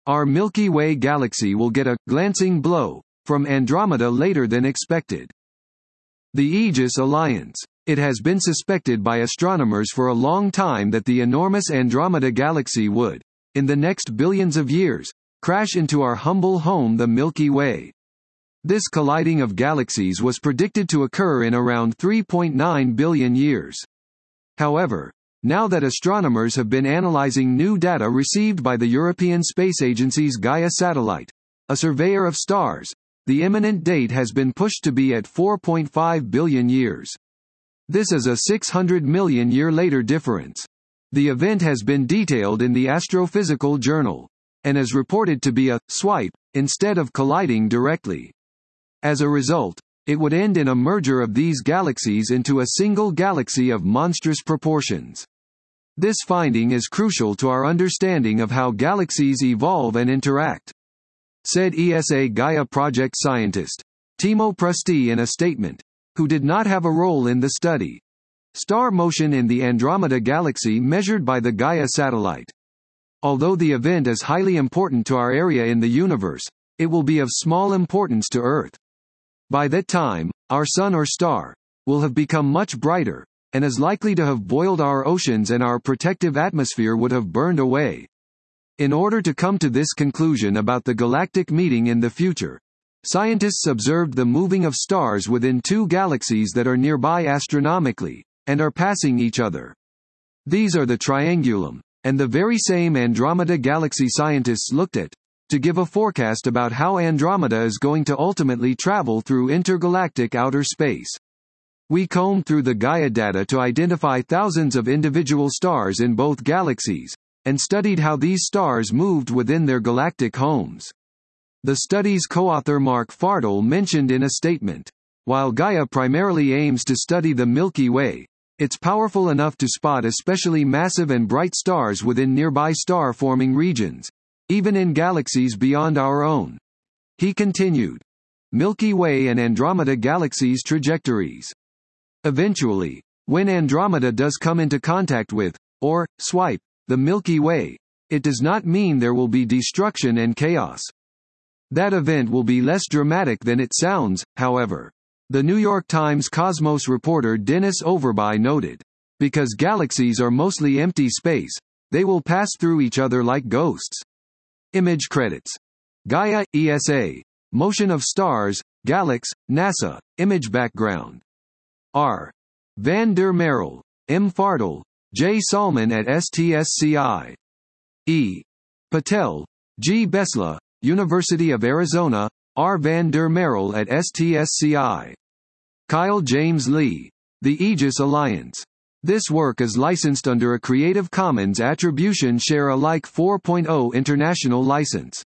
Our Milky Way galaxy will get a glancing blow from Andromeda later than expected. The Aegis Alliance. It has been suspected by astronomers for a long time that the enormous Andromeda galaxy would, in the next billions of years, crash into our humble home, the Milky Way. This colliding of galaxies was predicted to occur in around 3.9 billion years. However, now that astronomers have been analyzing new data received by the European Space Agency's Gaia satellite, a surveyor of stars, the imminent date has been pushed to be at 4.5 billion years. This is a 600 million year later difference. The event has been detailed in the Astrophysical Journal, and is reported to be a swipe, instead of colliding directly. As a result, it would end in a merger of these galaxies into a single galaxy of monstrous proportions. This finding is crucial to our understanding of how galaxies evolve and interact, said ESA Gaia project scientist Timo Prusti in a statement, who did not have a role in the study. Star motion in the Andromeda galaxy measured by the Gaia satellite. Although the event is highly important to our area in the universe, it will be of small importance to Earth. By that time, our sun or star will have become much brighter, and is likely to have boiled our oceans and our protective atmosphere would have burned away. In order to come to this conclusion about the galactic meeting in the future, scientists observed the moving of stars within two galaxies that are nearby astronomically, and are passing each other. These are the Triangulum, and the very same Andromeda galaxy scientists looked at, to give a forecast about how Andromeda is going to ultimately travel through intergalactic outer space. We combed through the Gaia data to identify thousands of individual stars in both galaxies, and studied how these stars moved within their galactic homes. The study's co-author Mark Fardell mentioned in a statement, while Gaia primarily aims to study the Milky Way, it's powerful enough to spot especially massive and bright stars within nearby star-forming regions, even in galaxies beyond our own. He continued. Milky Way and Andromeda galaxies' trajectories. Eventually, when Andromeda does come into contact with, or swipe, the Milky Way, it does not mean there will be destruction and chaos. That event will be less dramatic than it sounds, however. The New York Times Cosmos reporter Dennis Overby noted, because galaxies are mostly empty space, they will pass through each other like ghosts. Image credits. Gaia, ESA. Motion of Stars, Galax, NASA. Image background. R. Van der Merel, M. Fardell, J. Salman at STSCI. E. Patel, G. Besla, University of Arizona, R. Van der Merel at STSCI. Kyle James Lee. The Aegis Alliance. This work is licensed under a Creative Commons Attribution Share Alike 4.0 International License.